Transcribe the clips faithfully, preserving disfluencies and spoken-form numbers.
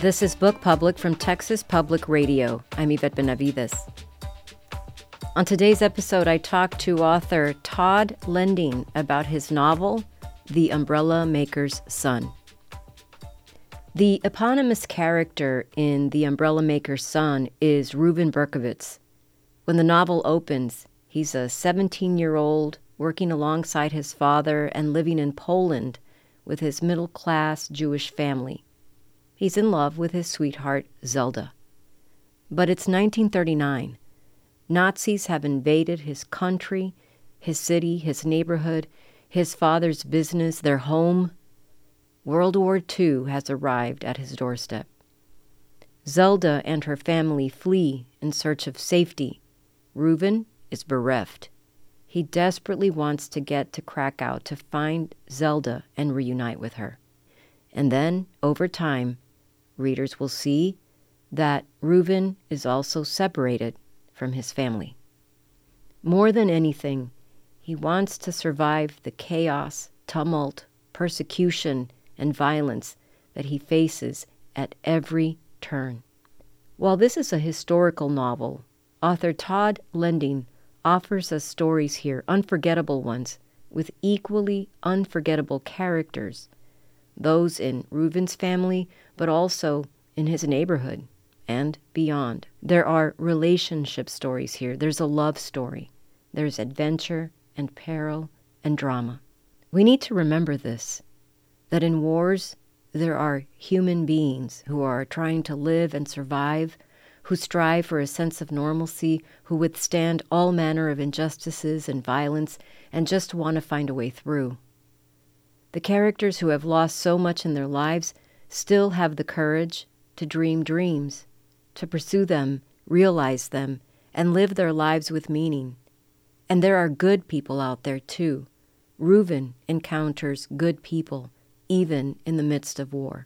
This is Book Public from Texas Public Radio. I'm Yvette Benavides. On today's episode, I talked to author Todd Lending about his novel, The Umbrella Maker's Son. The eponymous character in The Umbrella Maker's Son is Reuven Berkowitz. When the novel opens, he's a seventeen-year-old working alongside his father and living in Poland with his middle-class Jewish family. He's in love with his sweetheart, Zelda. But it's nineteen thirty-nine. Nazis have invaded his country, his city, his neighborhood, his father's business, their home. World War Two has arrived at his doorstep. Zelda and her family flee in search of safety. Reuven is bereft. He desperately wants to get to Krakow to find Zelda and reunite with her. And then, over time, readers will see that Reuven is also separated from his family. More than anything, he wants to survive the chaos, tumult, persecution, and violence that he faces at every turn. While this is a historical novel, author Todd Lending offers us stories here, unforgettable ones, with equally unforgettable characters, those in Reuven's family, but also in his neighborhood and beyond. There are relationship stories here. There's a love story. There's adventure and peril and drama. We need to remember this, that in wars, there are human beings who are trying to live and survive, who strive for a sense of normalcy, who withstand all manner of injustices and violence, and just want to find a way through. The characters who have lost so much in their lives still have the courage to dream dreams, to pursue them, realize them, and live their lives with meaning. And there are good people out there too. Reuven encounters good people, even in the midst of war.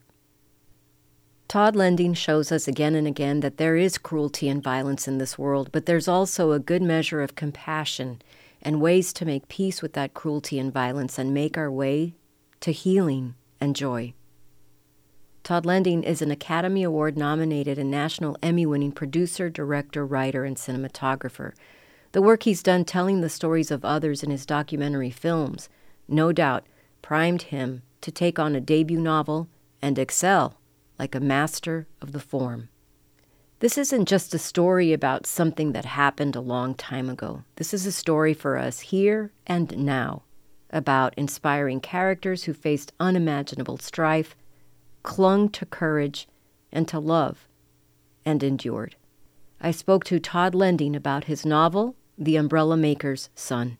Todd Lending shows us again and again that there is cruelty and violence in this world, but there's also a good measure of compassion and ways to make peace with that cruelty and violence and make our way to healing and joy. Todd Lending is an Academy Award-nominated and National Emmy-winning producer, director, writer, and cinematographer. The work he's done telling the stories of others in his documentary films, no doubt, primed him to take on a debut novel and excel like a master of the form. This isn't just a story about something that happened a long time ago. This is a story for us here and now, about inspiring characters who faced unimaginable strife, clung to courage and to love, and endured. I spoke to Todd Lending about his novel, The Umbrella Maker's Son.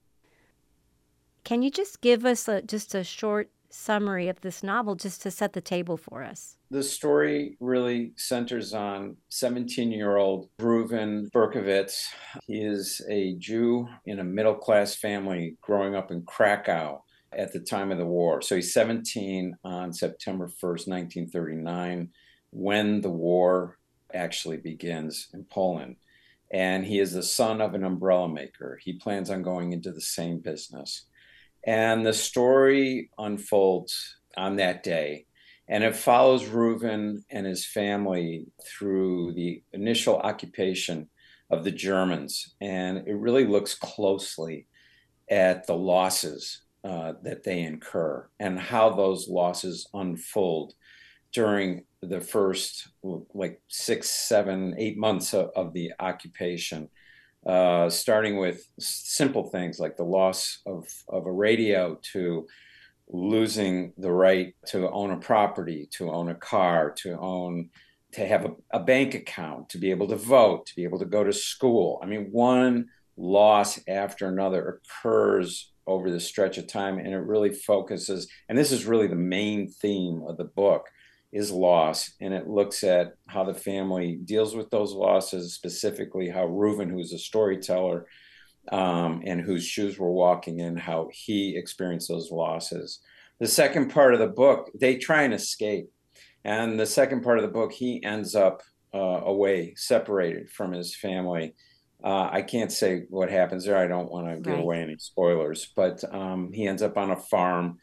Can you just give us a, just a short summary of this novel just to set the table for us? The story really centers on seventeen-year-old Reuven Berkowitz. He is a Jew in a middle-class family growing up in Krakow at the time of the war. So he's seventeen on September first, nineteen thirty-nine, when the war actually begins in Poland. And he is the son of an umbrella maker. He plans on going into the same business. And the story unfolds on that day. And it follows Reuven and his family through the initial occupation of the Germans. And it really looks closely at the losses uh, that they incur and how those losses unfold during the first like six, seven, eight months of, of the occupation. Uh, starting with simple things like the loss of, of a radio, to losing the right to own a property, to own a car, to own, to have a, a bank account, to be able to vote, to be able to go to school. I mean, one loss after another occurs over the stretch of time, and it really focuses, and this is really the main theme of the book, is loss, and it looks at how the family deals with those losses, specifically how Reuven, who's a storyteller um, and whose shoes we're walking in, how he experienced those losses. The second part of the book, they try and escape, and the second part of the book, he ends up uh, away, separated from his family. Uh, I can't say what happens there. I don't want to give Right. away any spoilers, but um, he ends up on a farm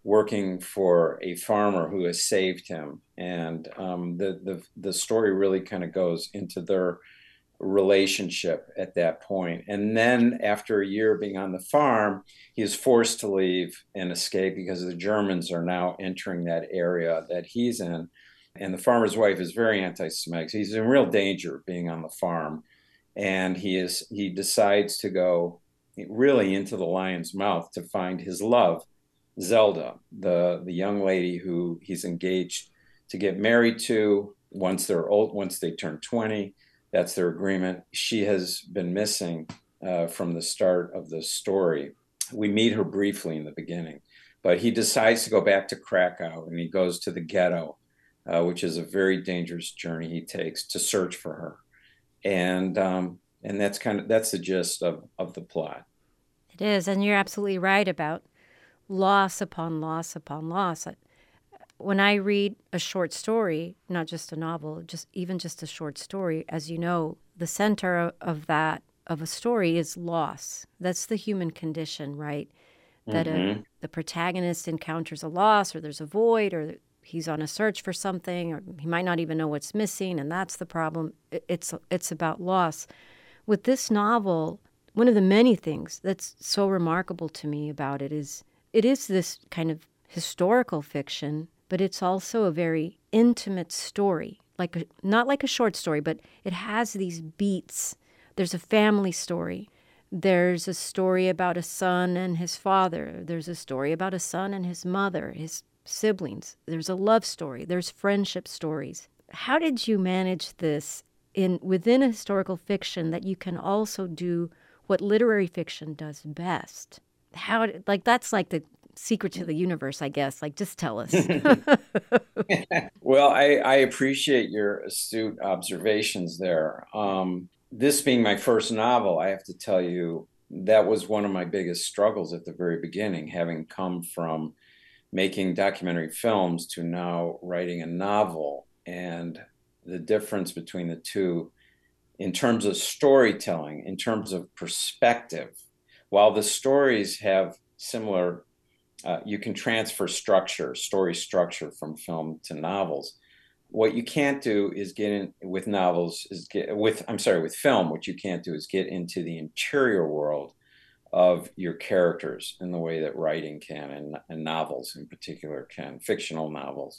working for a farmer who has saved him. And um, the, the, the story really kind of goes into their relationship at that point. And then after a year being on the farm, he is forced to leave and escape because the Germans are now entering that area that he's in. And the farmer's wife is very anti-Semitic. He's in real danger of being on the farm. And he is he decides to go really into the lion's mouth to find his love, Zelda, the, the young lady who he's engaged to get married to once they're old, once they turn twenty. That's their agreement. She has been missing uh, from the start of the story. We meet her briefly in the beginning, but he decides to go back to Krakow, and he goes to the ghetto, uh, which is a very dangerous journey he takes to search for her. And um, and that's kind of that's the gist of, of the plot. It is, and you're absolutely right about loss upon loss upon loss. When I read a short story, not just a novel, just even just a short story, as you know, the center of that, of a story is loss. That's the human condition, right? That mm-hmm. a, the protagonist encounters a loss, or there's a void, or he's on a search for something, or he might not even know what's missing, and that's the problem. It's, it's about loss. With this novel, one of the many things that's so remarkable to me about it is it is this kind of historical fiction, but it's also a very intimate story, like a, not like a short story, but it has these beats. There's a family story. There's a story about a son and his father. There's a story about a son and his mother, his siblings. There's a love story. There's friendship stories. How did you manage this in within a historical fiction that you can also do what literary fiction does best? How, like, that's like the secret to the universe, I guess. Like, just tell us. Well, I, I appreciate your astute observations there. Um, this being my first novel, I have to tell you, that was one of my biggest struggles at the very beginning, having come from making documentary films to now writing a novel. And the difference between the two in terms of storytelling, in terms of perspective, while the stories have similar Uh, you can transfer structure, story structure from film to novels. What you can't do is get in with novels is get with, I'm sorry, with film, what you can't do is get into the interior world of your characters in the way that writing can, and, and novels in particular can, fictional novels.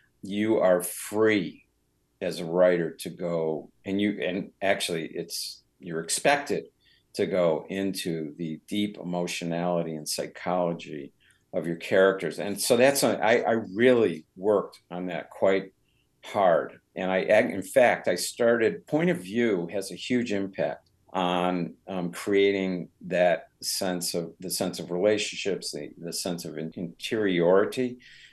You are free as a writer to go, and you, and actually it's, you're expected to go into the deep emotionality and psychology of your characters. And so that's, a, I, I really worked on that quite hard. And I, in fact, I started, point of view has a huge impact on um, creating that sense of, the sense of relationships, the, the sense of interiority.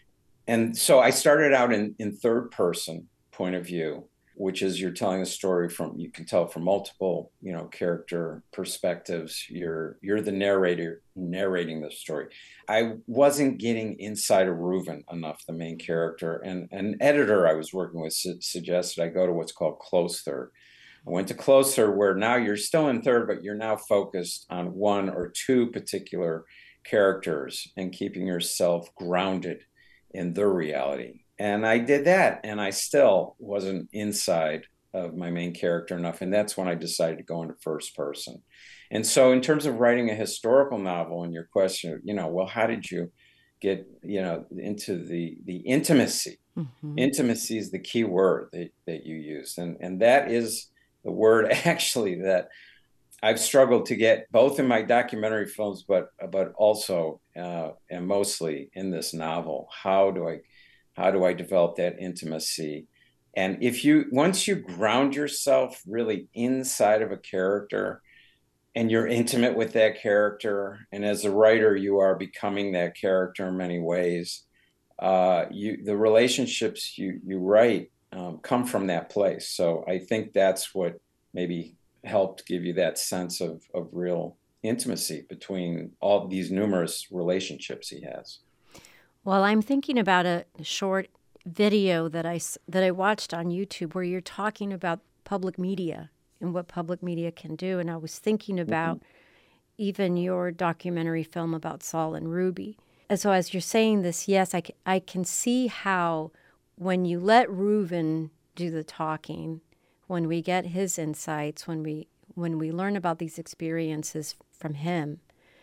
And so I started out in, in third person point of view, which is you're telling a story from, you can tell from multiple, you know, character perspectives. You're you're the narrator narrating the story. I wasn't getting inside of Reuven enough, the main character, and an editor I was working with su- suggested I go to what's called close third. I went to close third, where now you're still in third, but you're now focused on one or two particular characters and keeping yourself grounded in their reality. And I did that, and I still wasn't inside of my main character enough. And that's when I decided to go into first person. And so in terms of writing a historical novel, and your question, you know, well, how did you get, you know, into the, the intimacy? Mm-hmm. Intimacy is the key word that, that you used. And, and that is the word actually that I've struggled to get both in my documentary films, but, but also uh, and mostly in this novel. How do I How do I develop that intimacy? And if you, once you ground yourself really inside of a character and you're intimate with that character, and as a writer, you are becoming that character in many ways, uh, you, the relationships you, you write um, come from that place. So I think that's what maybe helped give you that sense of, of real intimacy between all these numerous relationships he has. Well, I'm thinking about a short video that I, that I watched on YouTube where you're talking about public media and what public media can do. And I was thinking about mm-hmm. even your documentary film about Saul and Ruby. And so as you're saying this, yes, I, c- I can see how when you let Reuven do the talking, when we get his insights, when we when we learn about these experiences from him,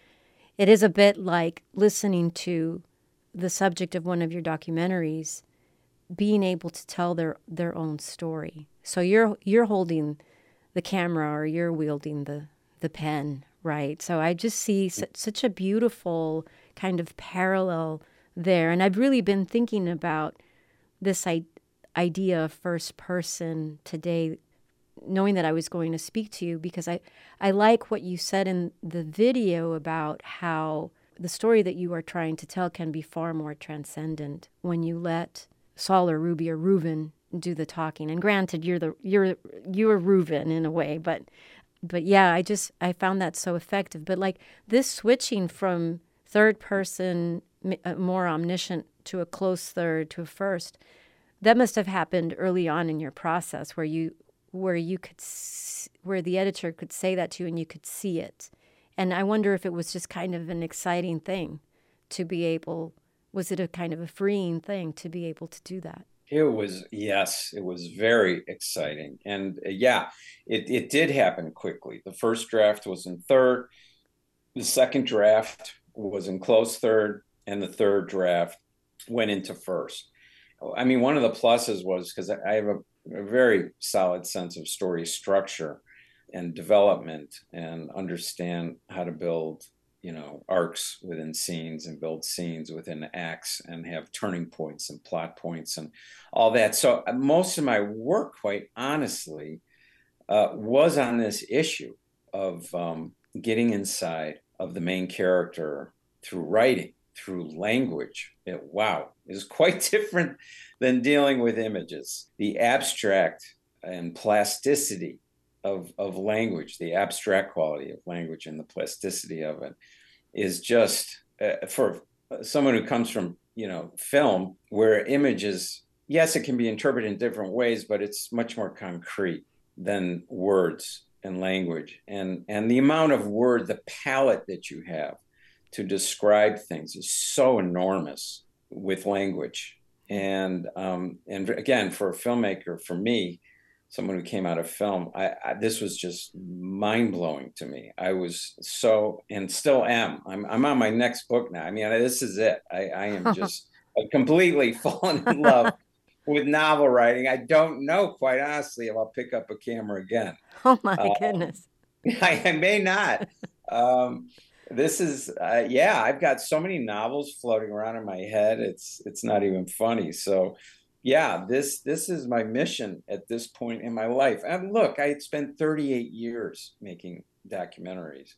it is a bit like listening to the subject of one of your documentaries being able to tell their, their own story. So you're you're holding the camera or you're wielding the, the pen, right? So I just see su- such a beautiful kind of parallel there. And I've really been thinking about this I- idea of first person today, knowing that I was going to speak to you, because I, I like what you said in the video about how the story that you are trying to tell can be far more transcendent when you let Saul or Ruby or Reuven do the talking. And granted, you're the you're you're Reuven in a way, but but yeah, I just I found that so effective. But like this switching from third person, uh, more omniscient, to a close third to a first, that must have happened early on in your process, where you where you could s- where the editor could say that to you and you could see it. And I wonder if it was just kind of an exciting thing to be able. Was it a kind of a freeing thing to be able to do that? It was, yes, it was very exciting. And uh, yeah, it, it did happen quickly. The first draft was in third, the second draft was in close third, and the third draft went into first. I mean, one of the pluses was because I have a, a very solid sense of story structure and development and understand how to build, you know, arcs within scenes and build scenes within acts and have turning points and plot points and all that. So uh, most of my work, quite honestly, uh, was on this issue of um, getting inside of the main character through writing, through language. It, wow, is quite different than dealing with images. The abstract and plasticity of, of language, the abstract quality of language and the plasticity of it is just uh, for someone who comes from, you know, film, where images, yes, it can be interpreted in different ways, but it's much more concrete than words and language. And and the amount of word, the palette that you have to describe things is so enormous with language. And um, and again, for a filmmaker, for me, someone who came out of film, I, I this was just mind blowing to me. I was so, and still am. I'm I'm on my next book now. I mean, this is it. I, I am just completely fallen in love with novel writing. I don't know, quite honestly, if I'll pick up a camera again. Oh my Uh, goodness. I, I may not. Um, this is, uh, yeah, I've got so many novels floating around in my head. It's it's not even funny. So, yeah, this this is my mission at this point in my life. And look, I had spent thirty-eight years making documentaries,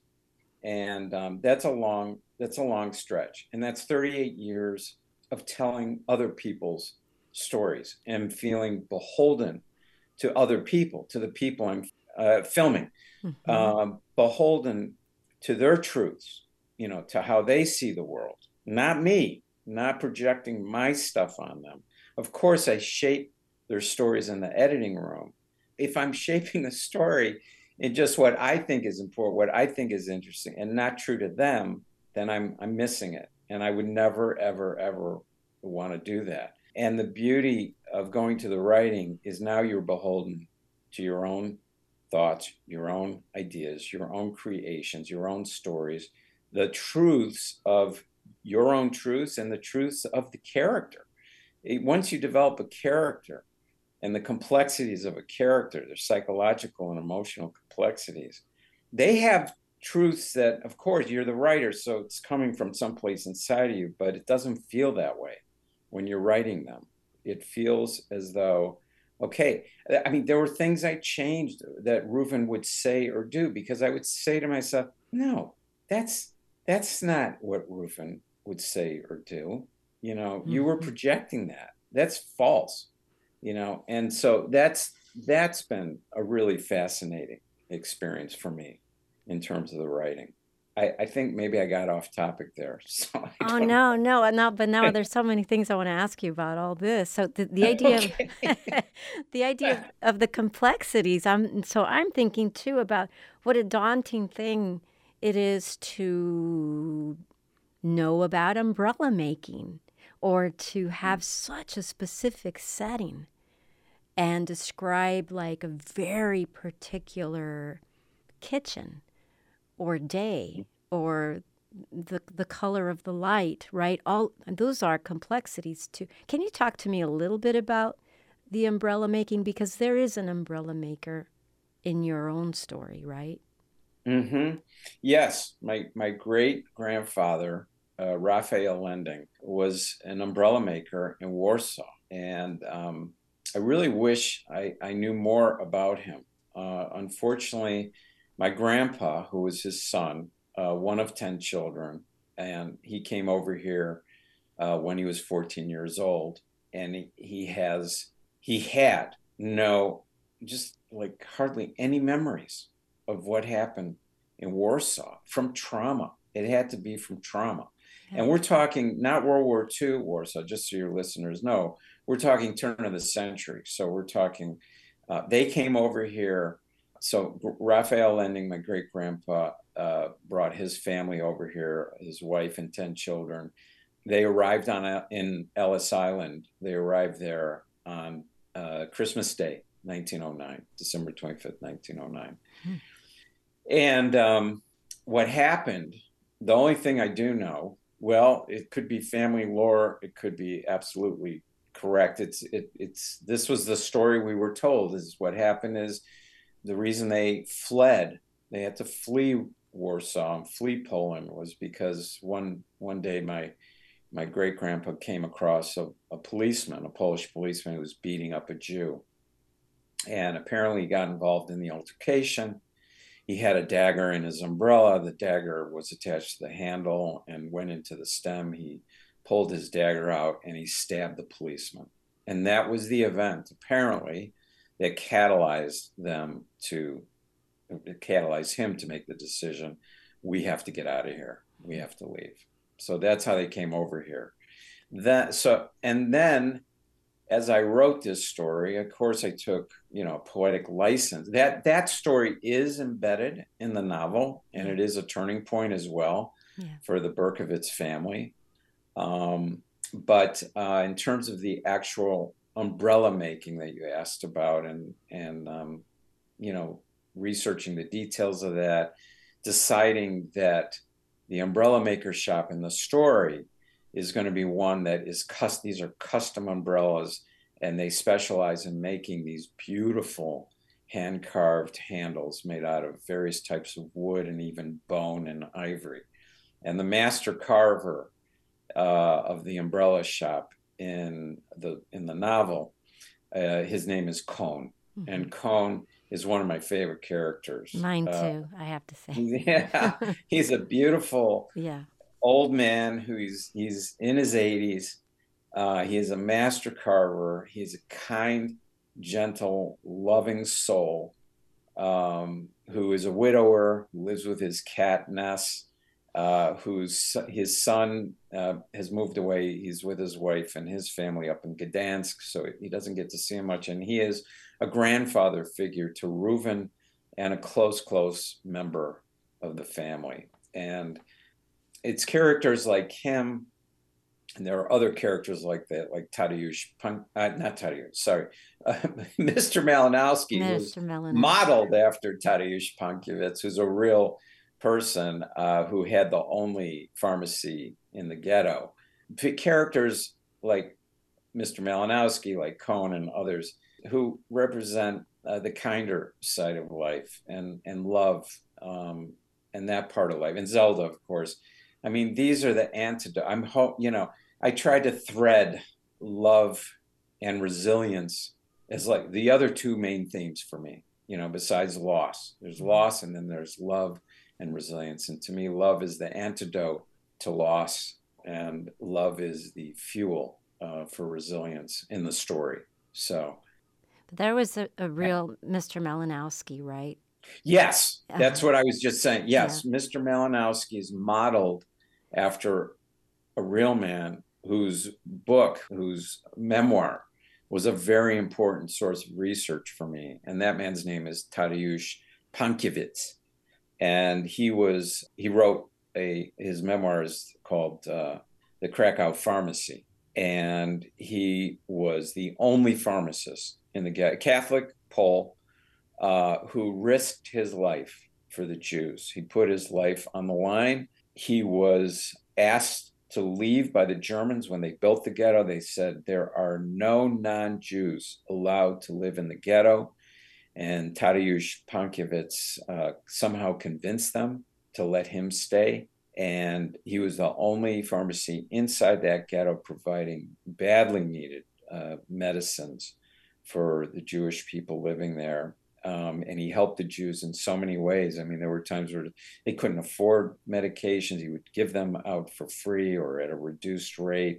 and um, that's a long that's a long stretch. And that's thirty-eight years of telling other people's stories and feeling beholden to other people, to the people I'm uh, filming, Mm-hmm. um, beholden to their truths, you know, to how they see the world, not me, not projecting my stuff on them. Of course, I shape their stories in the editing room. If I'm shaping the story in just what I think is important, what I think is interesting, and not true to them, then I'm I'm missing it. And I would never, ever, ever want to do that. And the beauty of going to the writing is now you're beholden to your own thoughts, your own ideas, your own creations, your own stories, the truths of your own truths and the truths of the character. It, once you develop a character and the complexities of a character, their psychological and emotional complexities, they have truths that, of course, you're the writer, so it's coming from someplace inside of you, but it doesn't feel that way when you're writing them. It feels as though, okay, I mean, there were things I changed that Reuven would say or do, because I would say to myself, no, that's that's not what Reuven would say or do. You know, mm-hmm. You were projecting that. That's false. You know, and so that's that's been a really fascinating experience for me in terms of the writing. I, I think maybe I got off topic there. So oh no, no, no! But now there's so many things I want to ask you about all this. So the, the idea okay. of the idea of, of the complexities. I'm so I'm thinking too about what a daunting thing it is to know about umbrella making or to have such a specific setting and describe like a very particular kitchen or day or the the color of the light, right? All those are complexities too. Can you talk to me a little bit about the umbrella making, because there is an umbrella maker in your own story, right? Mm-hmm. Yes, my my great grandfather, uh, Raphael Lending, was an umbrella maker in Warsaw, and um, I really wish I, I knew more about him. Uh, unfortunately, my grandpa, who was his son, uh, one of ten children, and he came over here uh, when he was fourteen years old, and he, he has he had no, just like hardly any memories of what happened in Warsaw from trauma. It had to be from trauma. Yeah. And we're talking not World War Two Warsaw, just so your listeners know, we're talking turn of the century. So we're talking, uh, they came over here. So Raphael Lending, my great grandpa, uh, brought his family over here, his wife and ten children. They arrived on in Ellis Island. They arrived there on uh, Christmas Day, nineteen oh nine, December twenty-fifth, nineteen oh nine. Hmm. And um, what happened, the only thing I do know, well, it could be family lore. It could be absolutely correct. It's, it, it's, this was the story we were told. Is what happened is the reason they fled, they had to flee Warsaw and flee Poland was because one, one day my, my great grandpa came across a, a policeman, a Polish policeman who was beating up a Jew. And apparently he got involved in the altercation. He had a dagger in his umbrella. The dagger was attached to the handle and went into the stem. He pulled his dagger out and he stabbed the policeman. And that was the event, apparently, that catalyzed them to, catalyzed him to make the decision, we have to get out of here. We have to leave. So that's how they came over here. That, so, and then as I wrote this story, of course, I took, you know, poetic license. That that story is embedded in the novel, and it is a turning point as well yeah. for the Berkovitz family. Um, but uh, in terms of the actual umbrella making that you asked about, and and um, you know, researching the details of that, deciding that the umbrella maker shop in the story is going to be one that is custom. These are custom umbrellas, and they specialize in making these beautiful hand-carved handles made out of various types of wood and even bone and ivory. And the master carver uh, of the umbrella shop in the in the novel, uh, his name is Kohn, mm-hmm. and Kohn is one of my favorite characters. Mine too, uh, I have to say. Yeah, he's a beautiful. Yeah. Old man who he's he's in his eighties. Uh, he is a master carver. He's a kind, gentle, loving soul um, who is a widower, who lives with his cat Ness, uh, whose his son uh, has moved away. He's with his wife and his family up in Gdansk, so he doesn't get to see him much. And he is a grandfather figure to Reuven and a close, close member of the family. And it's characters like him, and there are other characters like that, like Tadeusz, Punk, uh, not Tadeusz, sorry, uh, Mister Malinowski, Mister who's Malinowski. modeled after Tadeusz Pankiewicz, who's a real person uh, who had the only pharmacy in the ghetto. Characters like Mister Malinowski, like Kohn and others, who represent uh, the kinder side of life and, and love um, and that part of life. And Zelda, of course. I mean, these are the antidote. I'm hope, you know, I tried to thread love and resilience as like the other two main themes for me, you know, besides loss. There's loss and then there's love and resilience. And to me, love is the antidote to loss, and love is the fuel uh, for resilience in the story. So. But there was a, a real Mister Malinowski, right? Yes, that's uh-huh. what I was just saying. Yes, yeah. Mister Malinowski is modeled after a real man whose book, whose memoir was a very important source of research for me. And that man's name is Tadeusz Pankiewicz. And he was, he wrote a his memoir is called uh, The Krakow Pharmacy. And he was the only pharmacist in the ghetto, Catholic Pole, uh, who risked his life for the Jews. He put his life on the line. He was asked to leave by the Germans when they built the ghetto. They said there are no non-Jews allowed to live in the ghetto. And Tadeusz Pankiewicz uh, somehow convinced them to let him stay. And he was the only pharmacy inside that ghetto providing badly needed uh, medicines for the Jewish people living there. Um, and he helped the Jews in so many ways. I mean, there were times where they couldn't afford medications. He would give them out for free or at a reduced rate.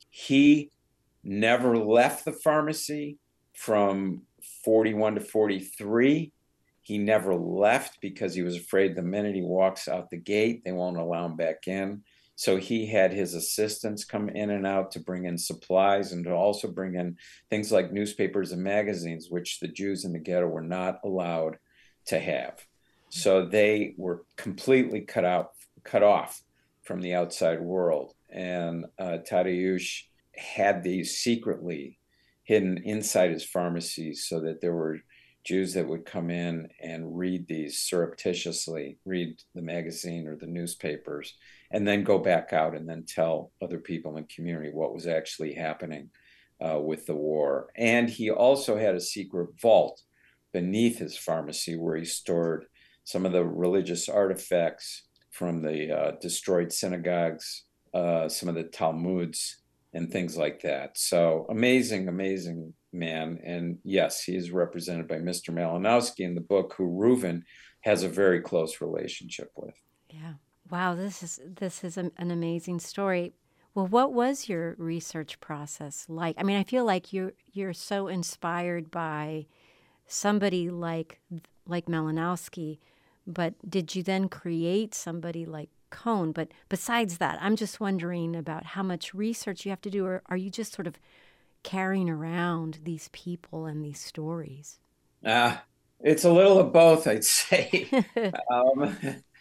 He never left the pharmacy from forty-one to forty-three. He never left because he was afraid the minute he walks out the gate, they won't allow him back in. So he had his assistants come in and out to bring in supplies and to also bring in things like newspapers and magazines, which the Jews in the ghetto were not allowed to have. So they were completely cut out, cut off from the outside world. And uh, Tadeusz had these secretly hidden inside his pharmacies so that there were Jews that would come in and read these surreptitiously, read the magazine or the newspapers, and then go back out and then tell other people in the community what was actually happening uh, with the war. And he also had a secret vault beneath his pharmacy where he stored some of the religious artifacts from the uh, destroyed synagogues, uh, some of the Talmuds, and things like that. So amazing, amazing man. And yes, he is represented by Mister Malinowski in the book, who Reuven has a very close relationship with. Yeah. Wow, this is this is an amazing story. Well, what was your research process like? I mean, I feel like you're you're so inspired by somebody like like Malinowski, but did you then create somebody like Cohn? But besides that, I'm just wondering about how much research you have to do, or are you just sort of carrying around these people and these stories? Ah, uh, it's a little of both, I'd say. um,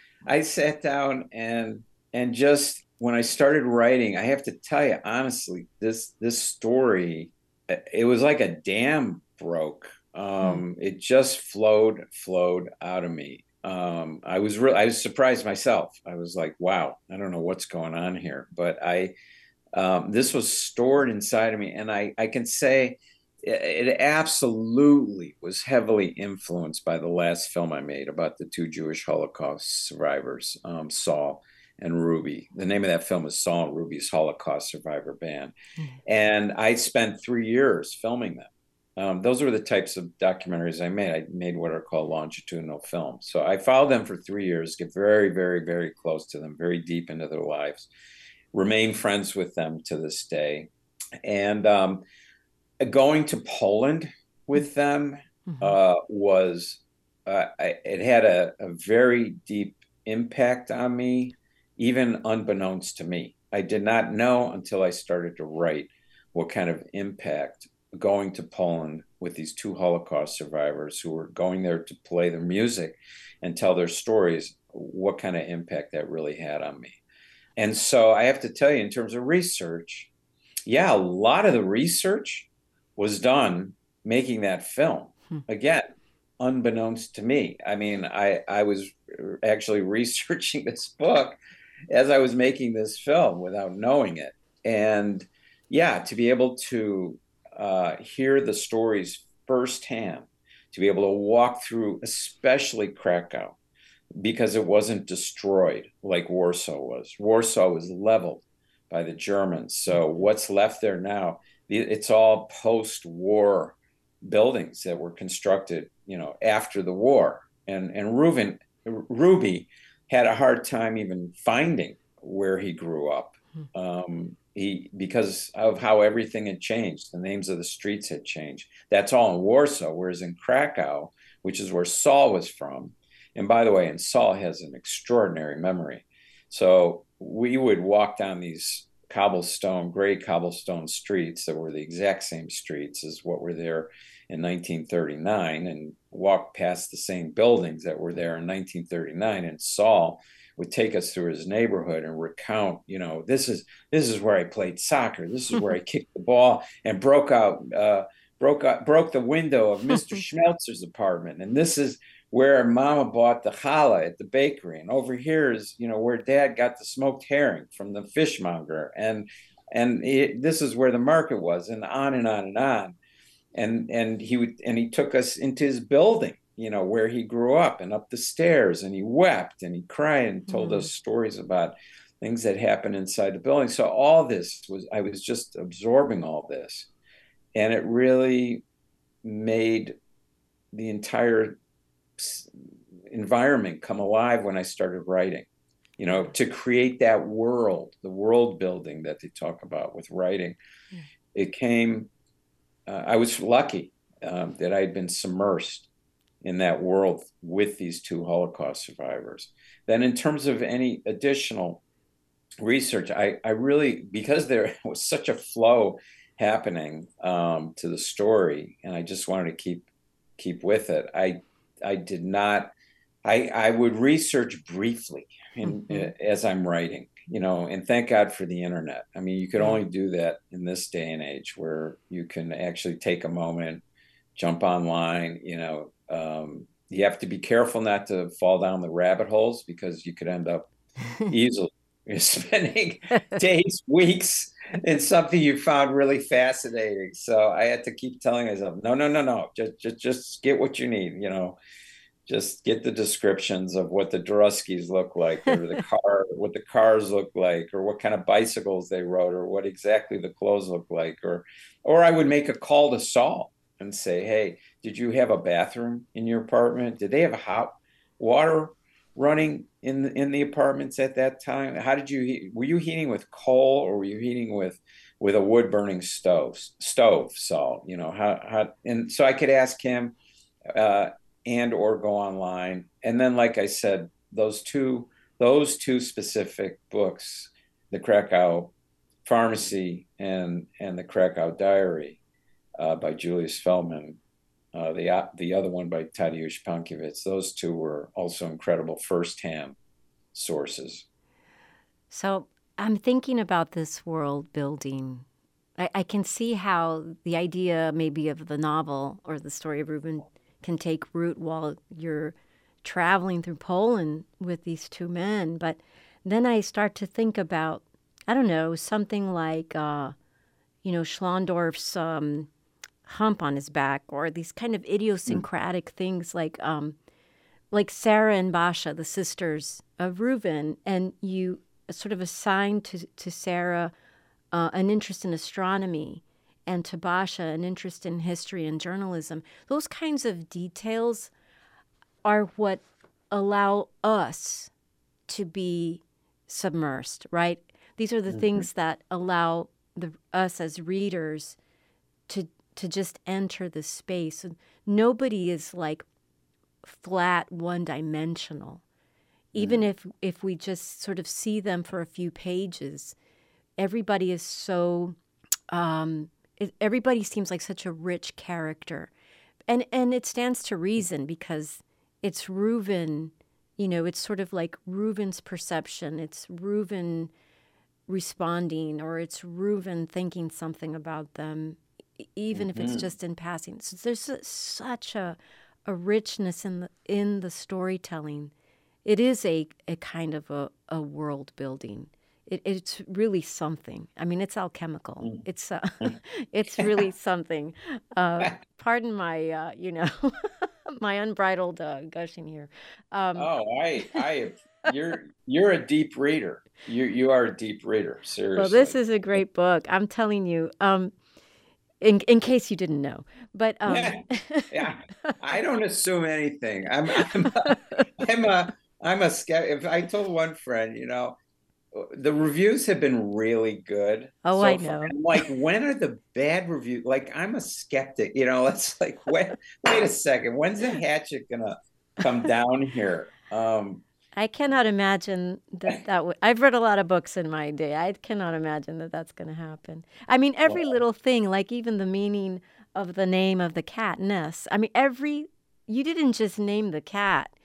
I sat down and and just when I started writing, I have to tell you honestly, this this story, it was like a dam broke. Um, hmm. It just flowed flowed out of me. Um, I was really I was surprised myself. I was like, wow, I don't know what's going on here, but I um, this was stored inside of me, and I I can say it absolutely was heavily influenced by the last film I made about the two Jewish Holocaust survivors, um, Saul and Ruby. The name of that film is Saul and Ruby's Holocaust Survivor Band. Mm-hmm. And I spent three years filming them. Um, those were the types of documentaries I made. I made what are called longitudinal films. So I followed them for three years, get very, very, very close to them, very deep into their lives, remain friends with them to this day. And um, going to Poland with them mm-hmm. uh, was, uh, I, it had a, a very deep impact on me, even unbeknownst to me. I did not know until I started to write what kind of impact going to Poland with these two Holocaust survivors who were going there to play their music and tell their stories, what kind of impact that really had on me. And so I have to tell you, in terms of research, yeah, a lot of the research was done making that film. Hmm. Again, unbeknownst to me. I mean, I, I was actually researching this book as I was making this film without knowing it. And yeah, to be able to uh, hear the stories firsthand, to be able to walk through, especially Krakow, because it wasn't destroyed like Warsaw was. Warsaw was leveled by the Germans. So what's left there now, it's all post-war buildings that were constructed, you know, after the war. And and Reuven, Ruby had a hard time even finding where he grew up. Um, he because of how everything had changed. The names of the streets had changed. That's all in Warsaw, whereas in Krakow, which is where Saul was from, and by the way, and Saul has an extraordinary memory. So we would walk down these cobblestone, gray cobblestone streets that were the exact same streets as what were there in nineteen thirty-nine, and walk past the same buildings that were there in nineteen thirty-nine. And Saul would take us through his neighborhood and recount, you know, this is this is where I played soccer. This is where I kicked the ball and broke out, uh, broke out, broke the window of Mister Schmelzer's apartment. And this is where Mama bought the challah at the bakery. And over here is, you know, where Dad got the smoked herring from the fishmonger. And and it, this is where the market was, and on and on and on. And and he would and he took us into his building, you know, where he grew up, and up the stairs, and he wept and he cried and told mm. us stories about things that happened inside the building. So all this was, I was just absorbing all this, and it really made the entire environment come alive when I started writing, you know, to create that world, the world building that they talk about with writing. Mm. It came, uh, I was lucky um, that I'd been submersed in that world with these two Holocaust survivors. Then in terms of any additional research, I, I really, because there was such a flow happening um, to the story, and I just wanted to keep keep with it, I I did not, I, I would research briefly in, mm-hmm. as I'm writing, you know, and thank God for the internet. I mean, you could only do that in this day and age where you can actually take a moment, jump online, you know. Um, you have to be careful not to fall down the rabbit holes, because you could end up easily spending days, weeks in something you found really fascinating. So I had to keep telling myself, no, no, no, no, just, just, just get what you need, you know, just get the descriptions of what the Druskis look like, or the car, what the cars look like, or what kind of bicycles they rode, or what exactly the clothes look like. Or, or I would make a call to Saul and say, hey, did you have a bathroom in your apartment? Did they have hot water running in the, in the apartments at that time? How did you heat? Were you heating with coal, or were you heating with with a wood burning stove? Stove, Saul. You know how how. And so I could ask him, uh, and or go online. And then, like I said, those two those two specific books, the Krakow Pharmacy and and the Krakow Diary, uh, by Julius Feldman. Uh, the uh, the other one by Tadeusz Pankiewicz. Those two were also incredible firsthand sources. So I'm thinking about this world building. I, I can see how the idea maybe of the novel or the story of Reuben can take root while you're traveling through Poland with these two men. But then I start to think about, I don't know, something like, uh, you know, Schlondorf's um, hump on his back, or these kind of idiosyncratic mm. things like um, like Sarah and Basha, the sisters of Reuben, and you sort of assign to, to Sarah uh, an interest in astronomy, and to Basha an interest in history and journalism. Those kinds of details are what allow us to be submersed, right? These are the mm-hmm. things that allow the, us as readers to to just enter the space. And nobody is like flat, one-dimensional. Even mm. if if we just sort of see them for a few pages, everybody is so, um, it, everybody seems like such a rich character. And and it stands to reason, because it's Reuben, you know, it's sort of like Reuben's perception. It's Reuben responding, or it's Reuben thinking something about them, even mm-hmm. if it's just in passing. So there's a, such a a richness in the in the storytelling. It is a, a kind of a, a world building. It, it's really something. I mean, it's alchemical. Mm. It's uh, it's really something. Uh, pardon my uh, you know my unbridled uh, gushing here. Um, oh, I I you're you're a deep reader. You you are a deep reader. Seriously. Well, this is a great book. I'm telling you. Um, In in case you didn't know, but um... yeah, yeah, I don't assume anything. I'm I'm a, I'm a I'm a skeptic. If I told one friend, you know, the reviews have been really good. Oh, so I know. I'm like, when are the bad reviews? Like, I'm a skeptic. You know, it's like, when, wait a second, when's the hatchet gonna come down here? Um, I cannot imagine that that would. I've read a lot of books in my day. I cannot imagine that that's going to happen. I mean, every well, little thing, like even the meaning of the name of the cat, Ness. I mean, every, you didn't just name the cat.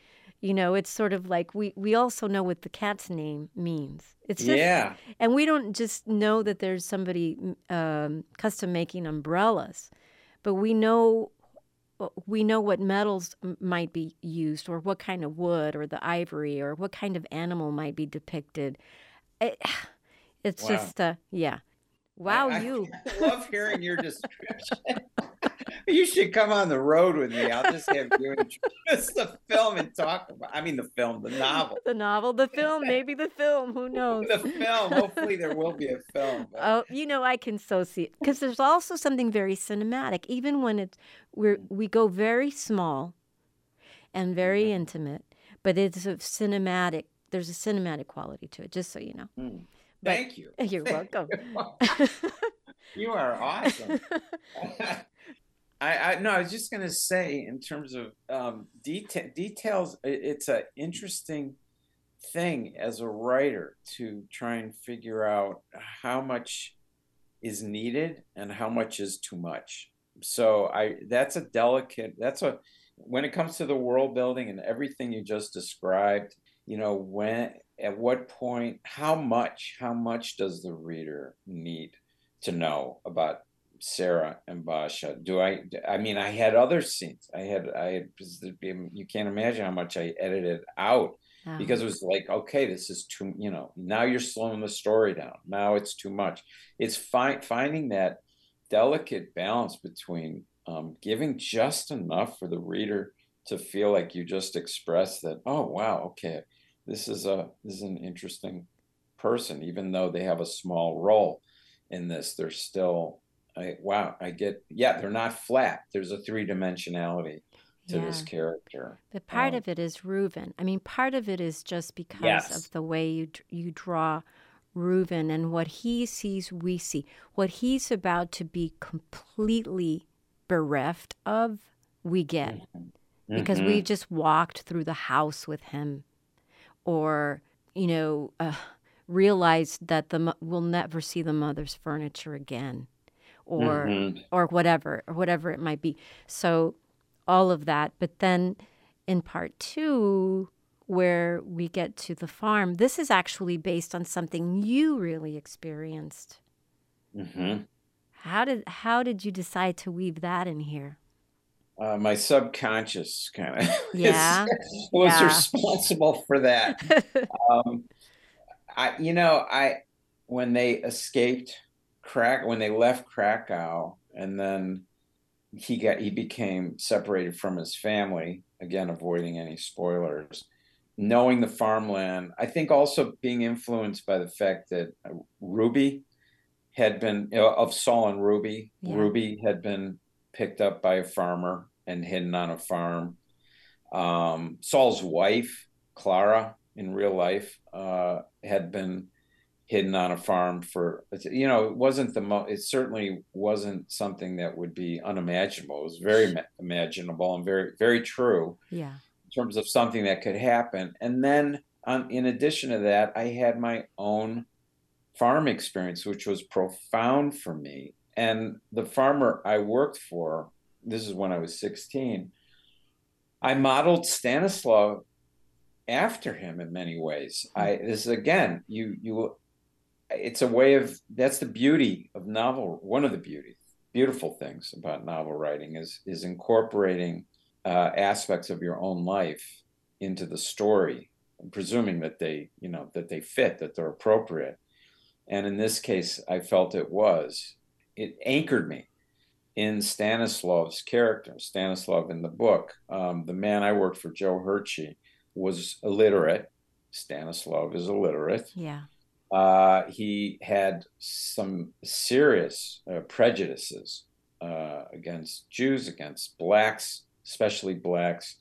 You know, it's sort of like we, we also know what the cat's name means. It's just, Yeah. And we don't just know that there's somebody um, custom making umbrellas, but we know we know what metals might be used, or what kind of wood, or the ivory, or what kind of animal might be depicted. It, it's Wow. just, uh, yeah. Wow, I, you. I love hearing your description. You should come on the road with me. I'll just have you introduce the film and talk about, I mean, the film, the novel. The novel, the film, maybe the film, who knows? The film. Hopefully there will be a film. But... Oh, you know, I can so see it. Because there's also something very cinematic, even when it's, we're, we go very small and very mm-hmm. intimate, but it's a cinematic, there's a cinematic quality to it, just so you know. Mm. But, Thank you. You're welcome. You are awesome. I, I no, I was just going to say, in terms of um, deta- details, it, it's an interesting thing as a writer to try and figure out how much is needed and how much is too much. So I that's a delicate, that's a, when it comes to the world building and everything you just described, you know, when, at what point, how much, how much does the reader need to know about Sarah and Basha? Do I, I mean, I had other scenes. I had, I had, you can't imagine how much I edited out oh. because it was like, okay, this is too, you know, now you're slowing the story down. Now it's too much. It's fi- finding that delicate balance between um, giving just enough for the reader to feel like you just expressed that, oh, wow, okay, this is a, this is an interesting person, even though they have a small role in this, they're still, I, wow, I get, yeah, they're not flat. There's a three-dimensionality to yeah. this character. But part um, of it is Reuven. I mean, part of it is just because yes. of the way you you draw Reuven, and what he sees, we see. What he's about to be completely bereft of, we get. Mm-hmm. Because mm-hmm. we just walked through the house with him, or, you know, uh, realized that the we'll never see the mother's furniture again. Or mm-hmm. or whatever, or whatever it might be. So all of that. But then in part two, where we get to the farm, this is actually based on something you really experienced. Mm-hmm. How did how did you decide to weave that in here? Uh, my subconscious kind of yeah. was yeah. responsible for that. um, I, you know, I when they escaped Crack when they left Krakow, and then he got he became separated from his family, again avoiding any spoilers, knowing the farmland. I think also being influenced by the fact that Ruby had been, you know, of Saul and Ruby yeah. Ruby had been picked up by a farmer and hidden on a farm. um, Saul's wife, Clara, in real life uh, had been hidden on a farm for, you know, it wasn't the mo it certainly wasn't something that would be unimaginable. It was very imaginable and very, very true. Yeah. In terms of something that could happen. And then um, in addition to that, I had my own farm experience, which was profound for me. And the farmer I worked for, this is when I was sixteen, I modeled Stanislav after him in many ways. I, this is again, you, you, it's a way of, that's the beauty of novel. One of the beauty, beautiful things about novel writing is, is incorporating uh, aspects of your own life into the story, presuming that they, you know, that they fit, that they're appropriate. And in this case, I felt it was, it anchored me in Stanislav's character, Stanislav in the book. Um, the man I worked for, Joe Hershey, was illiterate. Stanislav is illiterate. Yeah. Uh, he had some serious uh, prejudices uh, against Jews, against blacks, especially blacks.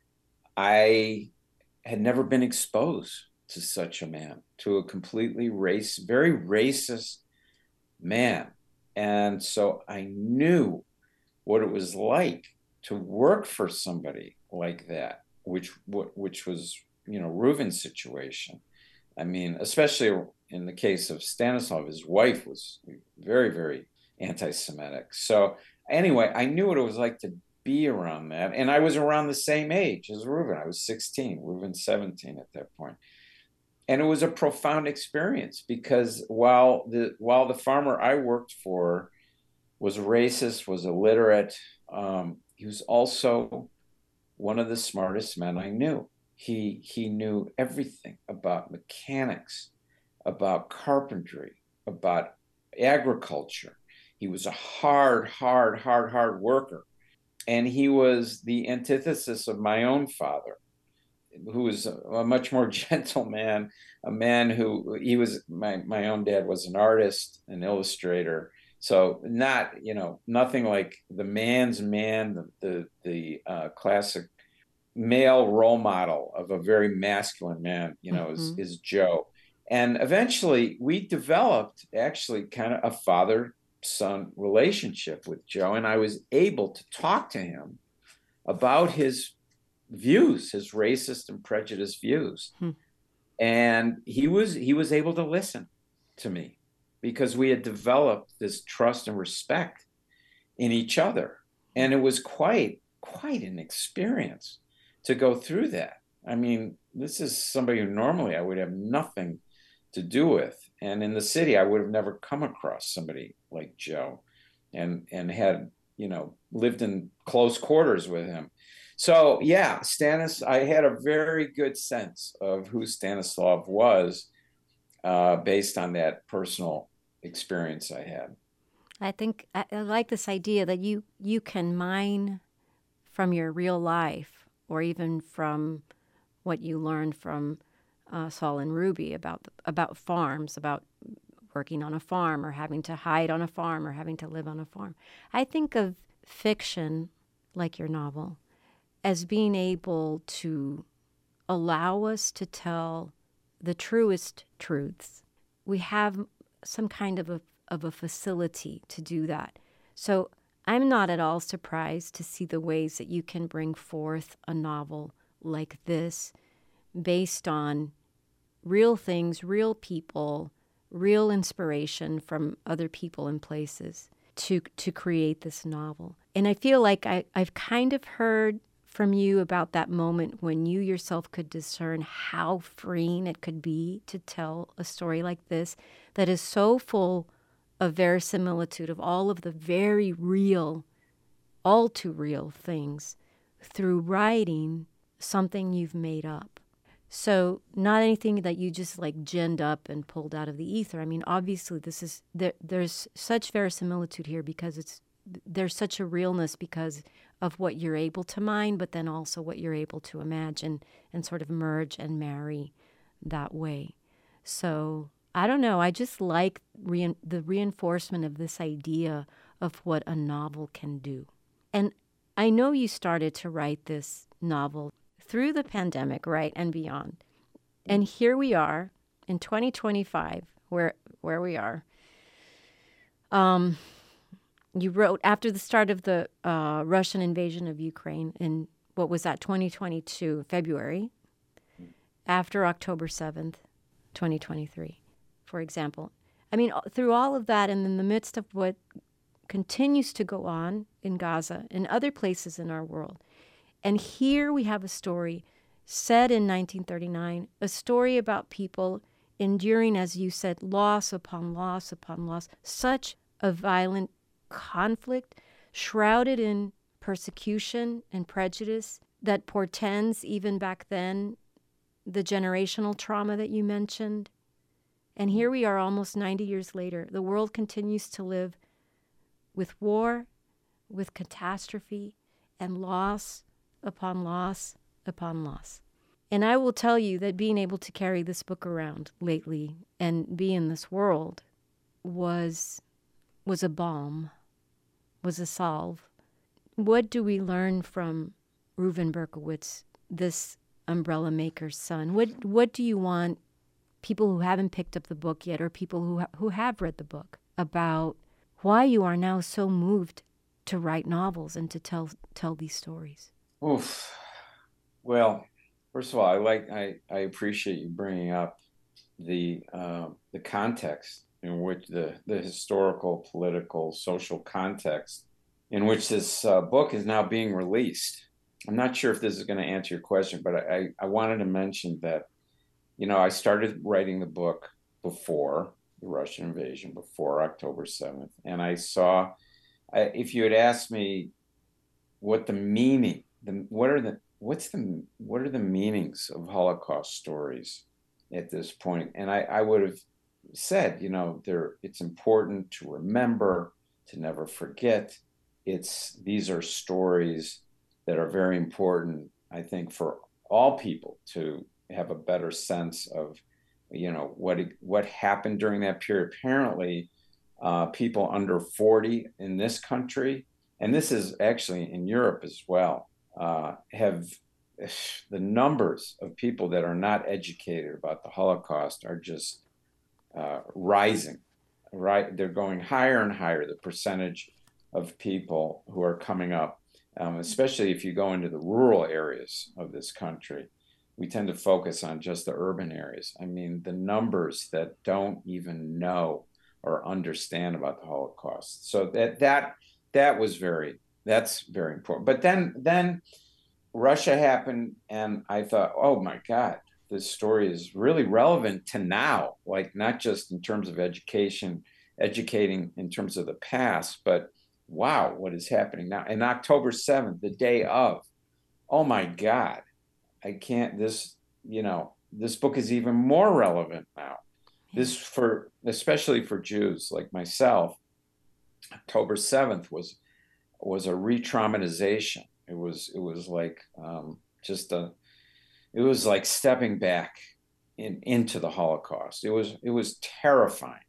I had never been exposed to such a man, to a completely race, very racist man. And so I knew what it was like to work for somebody like that, which which was, you know, Reuven's situation. I mean, especially in the case of Stanislav, his wife was very, very anti-Semitic. So anyway, I knew what it was like to be around that. And I was around the same age as Reuven. I was sixteen, Reuven seventeen at that point. And it was a profound experience because while the while the farmer I worked for was racist, was illiterate, um, he was also one of the smartest men I knew. He he knew everything about mechanics, about carpentry, about agriculture. He was a hard, hard, hard, hard worker. And he was the antithesis of my own father, who was a, a much more gentle man, a man who he was, my, my own dad was an artist, an illustrator. So not, you know, nothing like the man's man, the, the, the uh, classic male role model of a very masculine man, you know, mm-hmm. is, is Joe. And eventually we developed actually kind of a father-son relationship with Joe. And I was able to talk to him about his views, his racist and prejudiced views. Hmm. And he was he was able to listen to me because we had developed this trust and respect in each other. And it was quite, quite an experience to go through that. I mean, this is somebody who normally I would have nothing to do with. And in the city, I would have never come across somebody like Joe and, and had, you know, lived in close quarters with him. So yeah, Stanis, I had a very good sense of who Stanislav was uh, based on that personal experience I had. I think I, I like this idea that you, you can mine from your real life or even from what you learned from uh, Saul and Ruby about about farms, about working on a farm or having to hide on a farm or having to live on a farm. I think of fiction, like your novel, as being able to allow us to tell the truest truths. We have some kind of a of a facility to do that. So I'm not at all surprised to see the ways that you can bring forth a novel like this based on real things, real people, real inspiration from other people and places to to create this novel. And I feel like I, I've kind of heard from you about that moment when you yourself could discern how freeing it could be to tell a story like this that is so full of verisimilitude of all of the very real, all too real things through writing something you've made up. So not anything that you just like ginned up and pulled out of the ether. I mean, obviously this is, there, there's such verisimilitude here because it's, there's such a realness because of what you're able to mine, but then also what you're able to imagine and sort of merge and marry that way. So I don't know. I just like re- the reinforcement of this idea of what a novel can do. And I know you started to write this novel through the pandemic, right, and beyond. And here we are in twenty twenty-five, where where we are. Um, you wrote after the start of the uh, Russian invasion of Ukraine in, what was that, twenty twenty-two, February, after October seventh, twenty twenty-three, for example. I mean, through all of that and in the midst of what continues to go on in Gaza and other places in our world. And here we have a story set in nineteen thirty-nine, a story about people enduring, as you said, loss upon loss upon loss, such a violent conflict shrouded in persecution and prejudice that portends, even back then, the generational trauma that you mentioned. And here we are almost ninety years later. The world continues to live with war, with catastrophe, and loss upon loss upon loss. And I will tell you that being able to carry this book around lately and be in this world was was a balm, was a salve. What do we learn from Reuven Berkowitz, this umbrella maker's son? What what do you want people who haven't picked up the book yet or people who ha- who have read the book about why you are now so moved to write novels and to tell tell these stories? Oof. Well, first of all, I like I, I appreciate you bringing up the uh, the context in which the the historical, political, social context in which this uh, book is now being released. I'm not sure if this is going to answer your question, but I, I wanted to mention that, you know, I started writing the book before the Russian invasion, before October seventh. And I saw, I, if you had asked me what the meaning, the, what are the, what's the, what are the meanings of Holocaust stories at this point? And I, I would have said, you know, there, it's important to remember, to never forget. It's, these are stories that are very important, I think, for all people to have a better sense of, you know, what what happened during that period. Apparently, uh, people under forty in this country, and this is actually in Europe as well, uh, have the numbers of people that are not educated about the Holocaust are just uh, rising. Right, they're going higher and higher. The percentage of people who are coming up. Um, especially if you go into the rural areas of this country, we tend to focus on just the urban areas. I mean, the numbers that don't even know or understand about the Holocaust. So that that that was very that's very important. But then then Russia happened, and I thought, oh my God, this story is really relevant to now. Like not just in terms of education, educating in terms of the past, but wow, what is happening now? And October seventh, the day of, oh my God, I can't, this, you know, this book is even more relevant now. This for, especially for Jews like myself, October seventh was, was a re-traumatization. It was, it was like um, just a, it was like stepping back in, into the Holocaust. It was, it was terrifying.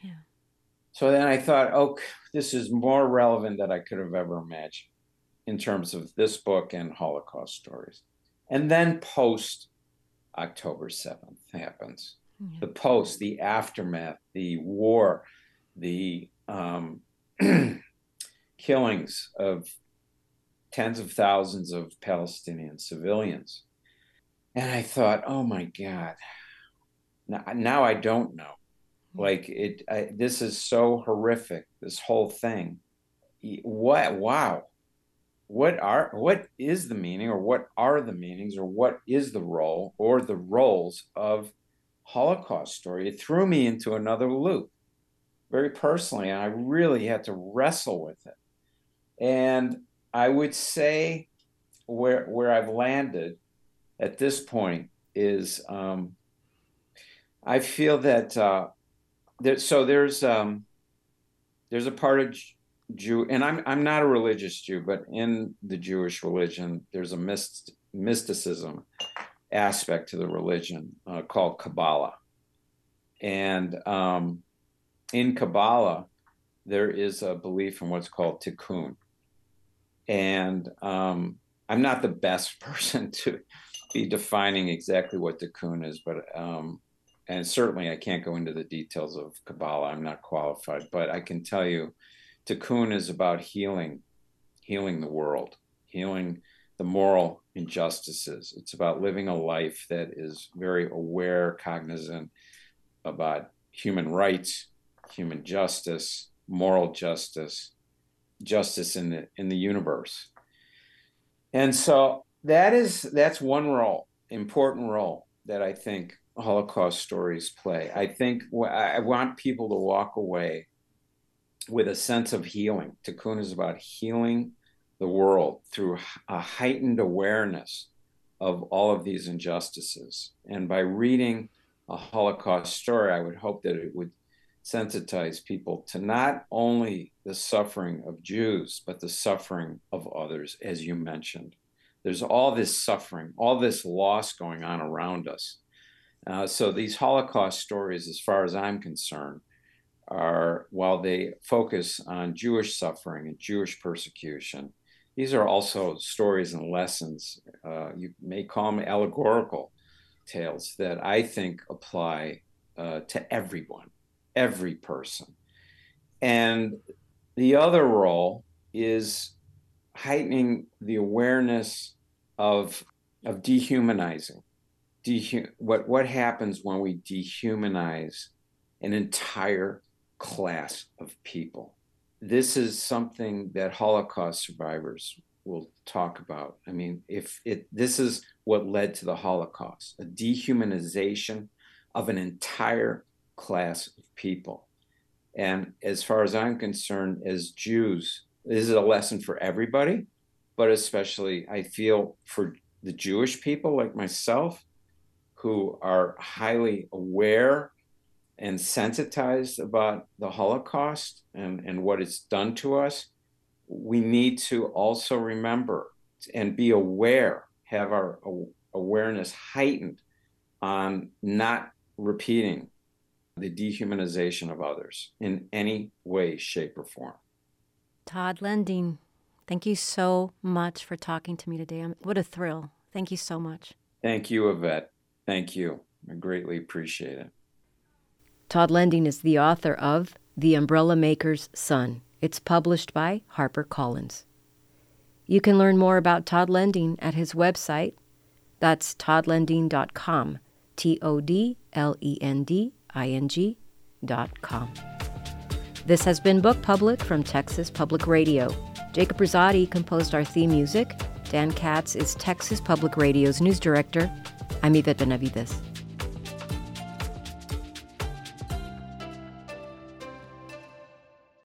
So then I thought, oh, this is more relevant than I could have ever imagined in terms of this book and Holocaust stories. And then post October seventh happens. Yeah. The post, the aftermath, the war, the um, killings of tens of thousands of Palestinian civilians. And I thought, oh my God, now, now I don't know. Like it, I, this is so horrific. This whole thing. What? Wow. What are? What is the meaning, or what are the meanings, or what is the role, or the roles of Holocaust story? It threw me into another loop, very personally, and I really had to wrestle with it. And I would say where where I've landed at this point is, um, I feel that. Uh, There, so there's um, there's a part of Jew, and I'm I'm not a religious Jew, but in the Jewish religion, there's a myst, mysticism aspect to the religion uh, called Kabbalah, and um, in Kabbalah, there is a belief in what's called Tikkun, and um, I'm not the best person to be defining exactly what Tikkun is, but um, and certainly I can't go into the details of Kabbalah. I'm not qualified, but I can tell you Tikkun is about healing, healing the world, healing the moral injustices. It's about living a life that is very aware, cognizant about human rights, human justice, moral justice, justice in the in the universe. And so that is that's one role, important role that I think Holocaust stories play. I think I want people to walk away with a sense of healing. Tikkun is about healing the world through a heightened awareness of all of these injustices. And by reading a Holocaust story, I would hope that it would sensitize people to not only the suffering of Jews, but the suffering of others, as you mentioned. There's all this suffering, all this loss going on around us. Uh, so these Holocaust stories, as far as I'm concerned, are, while they focus on Jewish suffering and Jewish persecution, these are also stories and lessons, uh, you may call them allegorical tales, that I think apply uh, to everyone, every person. And the other role is heightening the awareness of, of dehumanizing. Dehu- what, what happens when we dehumanize an entire class of people? this is something that Holocaust survivors will talk about. I mean, if it this is what led to the Holocaust, a dehumanization of an entire class of people. And as far as I'm concerned, as Jews, this is a lesson for everybody, but especially I feel for the Jewish people like myself, who are highly aware and sensitized about the Holocaust and, and what it's done to us. We need to also remember and be aware, have our awareness heightened on not repeating the dehumanization of others in any way, shape, or form. Todd Lending, thank you so much for talking to me today. What a thrill. Thank you so much. Thank you, Yvette. Thank you. I greatly appreciate it. Todd Lending is the author of The Umbrella Maker's Son. It's published by HarperCollins. You can learn more about Todd Lending at his website. That's todd lending dot com. T O D L E N D I N G dot com. This has been Book Public from Texas Public Radio. Jacob Rosati composed our theme music. Dan Katz is Texas Public Radio's news director. I'm Yvette Benavides.